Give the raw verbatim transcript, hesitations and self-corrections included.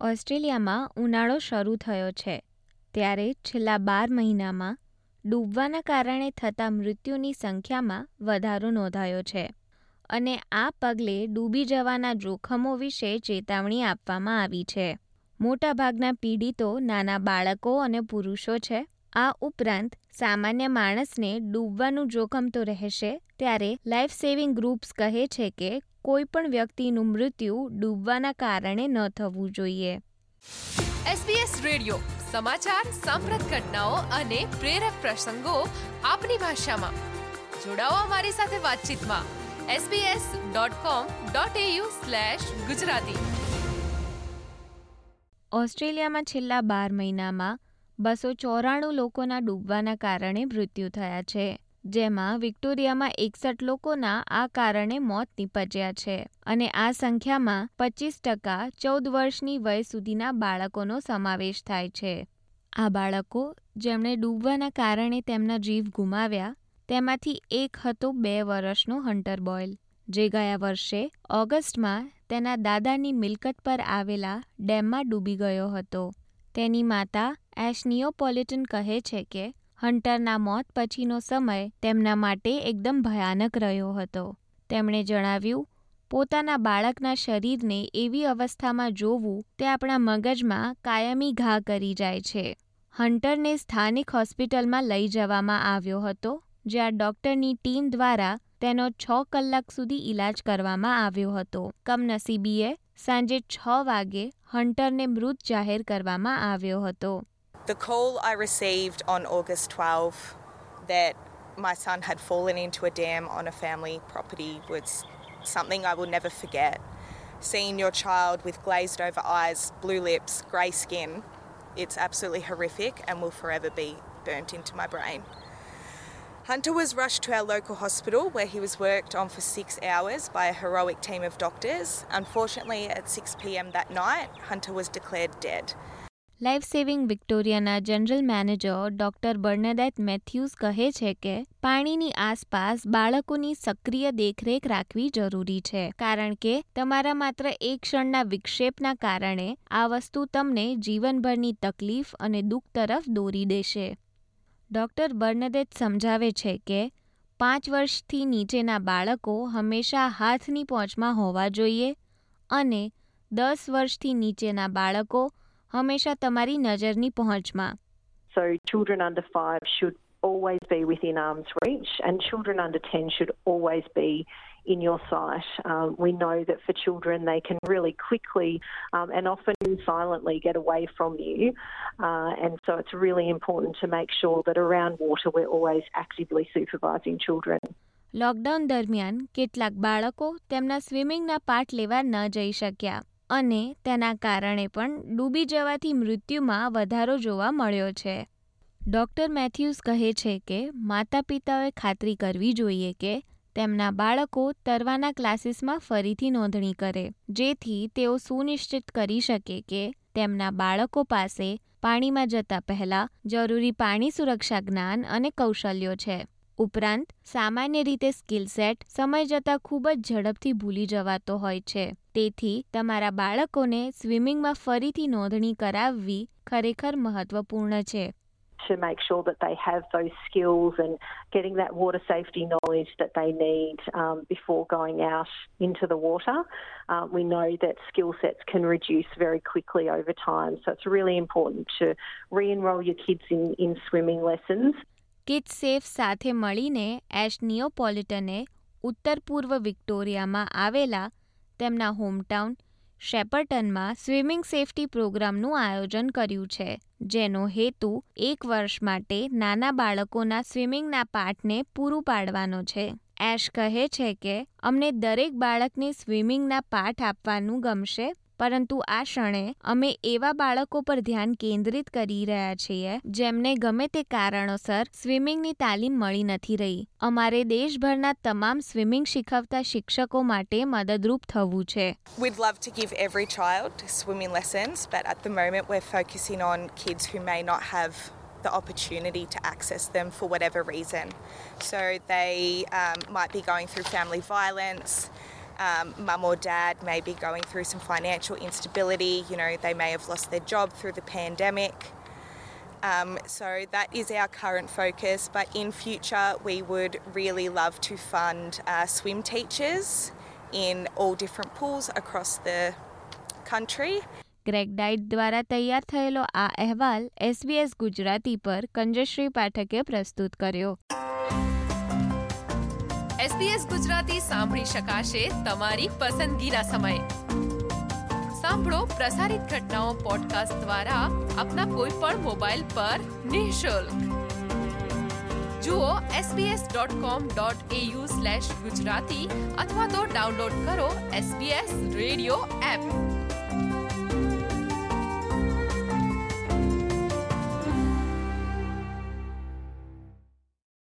ઓસ્ટ્રેલિયામાં ઉનાળો શરૂ થયો છે ત્યારે છેલ્લા બાર મહિનામાં ડૂબવાના કારણે થતા મૃત્યુની સંખ્યામાં વધારો નોંધાયો છે અને આ પગલે ડૂબી જવાના જોખમો વિશે ચેતવણી આપવામાં આવી છે. મોટાભાગના પીડિતો નાના બાળકો અને પુરુષો છે. આ ઉપરાંત સામાન્ય માણસને ડૂબવાનું જોખમ તો રહેશે, ત્યારે લાઈફ સેવિંગ ગ્રુપ્સ કહે છે કે કોઈ પણ વ્યક્તિનું મૃત્યુ ડૂબવાના કારણે ન થવું જોઈએ. એસબીએસ રેડિયો સમાચાર, સાંપ્રત ઘટનાઓ અને પ્રેરક પ્રસંગો આપની ભાષામાં. જોડાઓ અમારી સાથે વાતચીતમાં SBS dot com dot AU slash Gujarati. ઓસ્ટ્રેલિયામાં છેલ્લા બાર મહિનામાં બસો ચોરાણું લોકોના ડૂબવાના કારણે મૃત્યુ થયા છે, જેમાં વિક્ટોરિયામાં એકસઠ લોકોના આ કારણે મોત નીપજ્યા છે અને આ સંખ્યામાં પચીસ ટકા ચૌદ વર્ષની વય સુધીના બાળકોનો સમાવેશ થાય છે. આ બાળકો જેમણે ડૂબવાના કારણે તેમના જીવ ગુમાવ્યા તેમાંથી એક હતો બે વર્ષનો હન્ટર બોયલ, જે ગયા વર્ષે ઓગસ્ટમાં તેના દાદાની મિલકત પર આવેલા ડેમમાં ડૂબી ગયો હતો. તેની માતા એશ નિયોપોલિટન કહે છે કે હન્ટરના મોત પછીનો સમય તેમના માટે એકદમ ભયાનક રહ્યો હતો. તેમણે જણાવ્યું, પોતાના બાળકના શરીરને એવી અવસ્થામાં જોવું તે આપણા મગજમાં કાયમી ઘા કરી જાય છે. હન્ટરને સ્થાનિક હોસ્પિટલમાં લઈ જવામાં આવ્યો હતો, જ્યાં ડોક્ટરની ટીમ દ્વારા તેનો છ કલાક સુધી ઇલાજ કરવામાં આવ્યો હતો. કમનસીબીએ સાંજે છ વાગે હન્ટરને મૃત જાહેર કરવામાં આવ્યો હતો. The call I received on August twelfth that my son had fallen into a dam on a family property was something I will never forget. Seeing your child with glazed over eyes, blue lips, grey skin, it's absolutely horrific and will forever be burnt into my brain. Hunter was rushed to our local hospital where he was worked on for six hours by a heroic team of doctors. Unfortunately, at six p.m. that night, Hunter was declared dead. Life saving વિક્ટોરિયાના general manager doctor Bernadette Matthews કહે છે કે પાણીની આસપાસ બાળકોની સક્રિય દેખરેખ રાખવી જરૂરી છે, કારણ કે તમારા માત્ર એક ક્ષણના વિક્ષેપના કારણે આ વસ્તુ તમને જીવનભરની તકલીફ અને દુઃખ તરફ દોરી દેશે. ડોક્ટર બર્નાડેટ સમજાવે છે કે પાંચ વર્ષથી નીચેના બાળકો હંમેશા હાથની પહોંચમાં હોવા જોઈએ અને દસ વર્ષથી નીચેના બાળકો હંમેશા તમારી નજરની પહોંચમાં. So children under five should always be within arm's reach and children under ten should always be in your sight. Um, we know that for children they can really quickly um, and often silently get away from you uh, and so it's really important to make sure that around water we're always actively supervising children. Lockdown દરમિયાન કેટલાક બાળકો તેમના સ્વિમિંગના પાઠ લેવા ન જઈ શક્યા અને તેના કારણે પણ ડૂબી જવાથી મૃત્યુમાં વધારો જોવા મળ્યો છે. ડોક્ટર મેથ્યુઝ કહે છે કે માતા પિતાઓએ ખાતરી કરવી જોઈએ કે તેમના બાળકો તરવાના ક્લાસીસમાં ફરીથી નોંધણી કરે, જેથી તેઓ સુનિશ્ચિત કરી શકે કે તેમના બાળકો પાસે પાણીમાં જતા પહેલા જરૂરી પાણી સુરક્ષા જ્ઞાન અને કૌશલ્યો છે. ઉપરાંત સામાન્ય રીતે સ્કિલ સેટ સમય જતાં ખૂબ જ ઝડપથી ભૂલી જવાતો હોય છે, તેથી તમારા બાળકોને સ્વિમિંગમાં ફરીથી નોંધણી કરાવવી ખરેખર મહત્વપૂર્ણ છે. To make sure that they have those skills and getting that water safety knowledge that they need um, before going out into the water. Uh, we know that skill sets can reduce very quickly over time, so it's really important to re-enroll your kids in, in swimming lessons. Kids safe સાથે મળીને ash નિયોપોલિટને ઉત્તર પૂર્વ વિક્ટોરિયામાં આવેલા તેમના hometown શેપર્ટનમાં swimming safety પ્રોગ્રામનું આયોજન કર્યું છે, જેનો હેતુ એક વર્ષ માટે નાના બાળકોના સ્વિમિંગના પાઠને પૂરું પાડવાનો છે. એશ કહે છે કે અમને દરેક બાળકને સ્વિમિંગના પાઠ આપવાનું ગમશે, પરંતુ આ ક્ષણે અમે એવા બાળકો પર ધ્યાન કેન્દ્રિત કરી રહ્યા છીએ જેમને ગમે તે કારણોસર સ્વિમિંગની તાલીમ મળી નથી રહી. અમારે દેશભરના તમામ સ્વિમિંગ શીખવતા શિક્ષકો માટે મદદરૂપ થવું છે. We'd love to give every child swimming lessons, but at the moment we're focusing on kids who may not have the opportunity to access them for whatever reason. So they um, might be going through family violence, Um, mum or dad may be going through some financial instability. You know, they may have lost their job through the pandemic. Um, so that is our current focus. But in future, we would really love to fund uh, swim teachers in all different pools across the country. Greg Dyte દ્વારા તૈયાર થયેલો આ અહેવાલ SBS Gujarati પર કંજશ્રી પાઠકે પ્રસ્તુત કર્યો. SBS Gujarati સાંભળી શકાશે તમારી પસંદગીના સમયે. સાંભળો પ્રસારિત ઘટનાઓ પોડકાસ્ટ દ્વારા આપના કોઈ પણ મોબાઈલ પર નિઃશુલ્ક. જુઓ SBS dot com dot AU slash Gujarati અથવા તો ડાઉનલોડ કરો એસબીએસ રેડિયો એપ.